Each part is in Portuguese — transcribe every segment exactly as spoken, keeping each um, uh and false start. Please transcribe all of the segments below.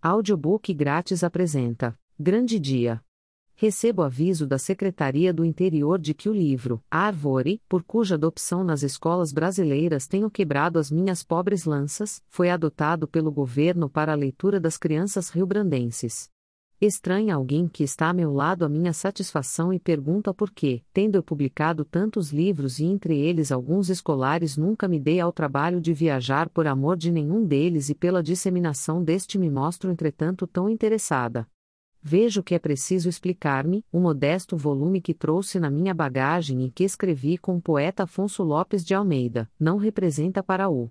Audiobook grátis apresenta Grande Dia. Recebo aviso da Secretaria do Interior de que o livro Árvore, por cuja adopção nas escolas brasileiras tenho quebrado as minhas pobres lanças, foi adotado pelo governo para a leitura das crianças riograndenses. Estranha alguém que está a meu lado a minha satisfação e pergunta por que, tendo eu publicado tantos livros e entre eles alguns escolares, nunca me dei ao trabalho de viajar por amor de nenhum deles e pela disseminação deste me mostro entretanto tão interessada. Vejo que é preciso explicar-me, o modesto volume que trouxe na minha bagagem e que escrevi com o poeta Afonso Lopes de Almeida, não representa para o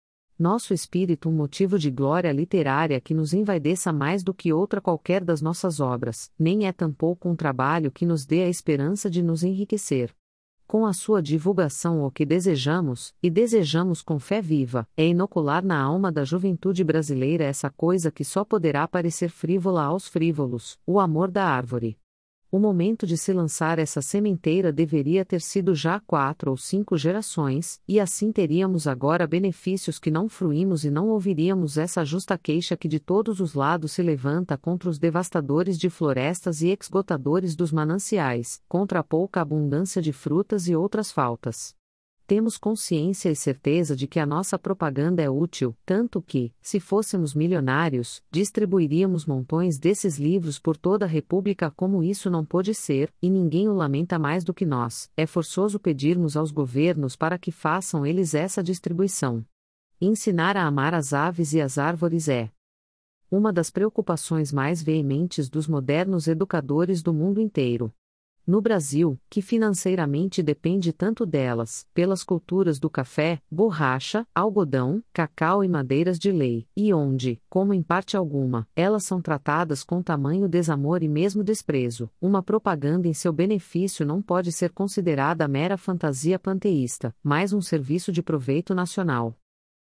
nosso espírito um motivo de glória literária que nos envaideça mais do que outra qualquer das nossas obras, nem é tampouco um trabalho que nos dê a esperança de nos enriquecer. Com a sua divulgação o que desejamos, e desejamos com fé viva, é inocular na alma da juventude brasileira essa coisa que só poderá parecer frívola aos frívolos, o amor da árvore. O momento de se lançar essa sementeira deveria ter sido já há quatro ou cinco gerações, e assim teríamos agora benefícios que não fruímos e não ouviríamos essa justa queixa que de todos os lados se levanta contra os devastadores de florestas e esgotadores dos mananciais, contra a pouca abundância de frutas e outras faltas. Temos consciência e certeza de que a nossa propaganda é útil, tanto que, se fôssemos milionários, distribuiríamos montões desses livros por toda a República como isso não pôde ser, e ninguém o lamenta mais do que nós. É forçoso pedirmos aos governos para que façam eles essa distribuição. Ensinar a amar as aves e as árvores é uma das preocupações mais veementes dos modernos educadores do mundo inteiro. No Brasil, que financeiramente depende tanto delas, pelas culturas do café, borracha, algodão, cacau e madeiras de lei, e onde, como em parte alguma, elas são tratadas com tamanho desamor e mesmo desprezo, uma propaganda em seu benefício não pode ser considerada mera fantasia panteísta, mas um serviço de proveito nacional.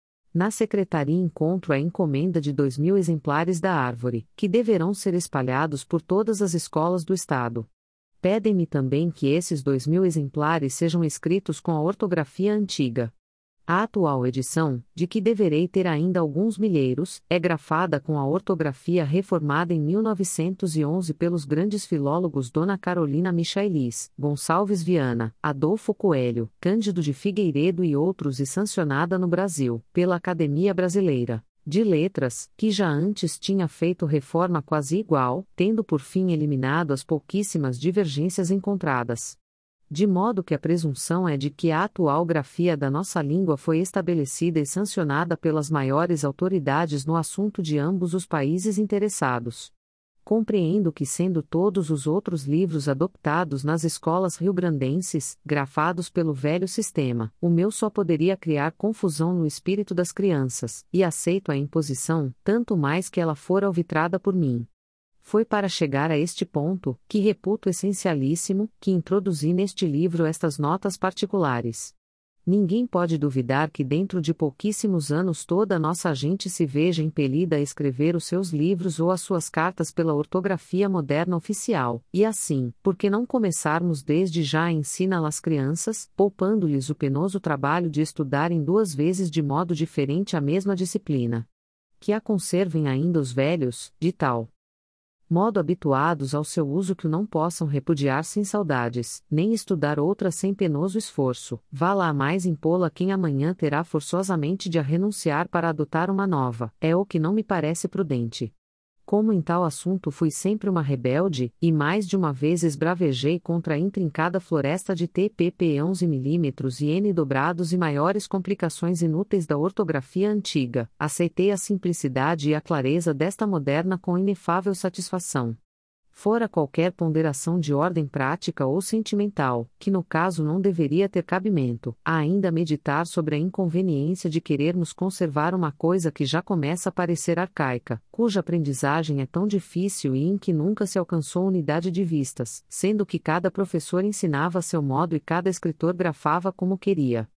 Na secretaria encontro a encomenda de dois mil exemplares da árvore, que deverão ser espalhados por todas as escolas do Estado. Pedem-me também que esses dois mil exemplares sejam escritos com a ortografia antiga. A atual edição, de que deverei ter ainda alguns milheiros, é grafada com a ortografia reformada em mil novecentos e onze pelos grandes filólogos Dona Carolina Michaelis, Gonçalves Viana, Adolfo Coelho, Cândido de Figueiredo e outros e sancionada no Brasil, pela Academia Brasileira de Letras, que já antes tinha feito reforma quase igual, tendo por fim eliminado as pouquíssimas divergências encontradas. De modo que a presunção é de que a atual grafia da nossa língua foi estabelecida e sancionada pelas maiores autoridades no assunto de ambos os países interessados. Compreendo que, sendo todos os outros livros adoptados nas escolas riograndenses, grafados pelo velho sistema, o meu só poderia criar confusão no espírito das crianças, e aceito a imposição, tanto mais que ela fora alvitrada por mim. Foi para chegar a este ponto, que reputo essencialíssimo, que introduzi neste livro estas notas particulares. Ninguém pode duvidar que dentro de pouquíssimos anos toda a nossa gente se veja impelida a escrever os seus livros ou as suas cartas pela ortografia moderna oficial, e assim, por que não começarmos desde já a ensiná-las às crianças, poupando-lhes o penoso trabalho de estudarem duas vezes de modo diferente a mesma disciplina? Que a conservem ainda os velhos, de tal modo habituados ao seu uso que o não possam repudiar sem saudades, nem estudar outra sem penoso esforço, vá-la a mais impô-la quem amanhã terá forçosamente de a renunciar para adotar uma nova, é o que não me parece prudente. Como em tal assunto fui sempre uma rebelde, e mais de uma vez esbravejei contra a intrincada floresta de T P P onze milímetros e N dobrados e maiores complicações inúteis da ortografia antiga, aceitei a simplicidade e a clareza desta moderna com inefável satisfação. Fora qualquer ponderação de ordem prática ou sentimental, que no caso não deveria ter cabimento, há ainda meditar sobre a inconveniência de querermos conservar uma coisa que já começa a parecer arcaica, cuja aprendizagem é tão difícil e em que nunca se alcançou unidade de vistas, sendo que cada professor ensinava a seu modo e cada escritor grafava como queria.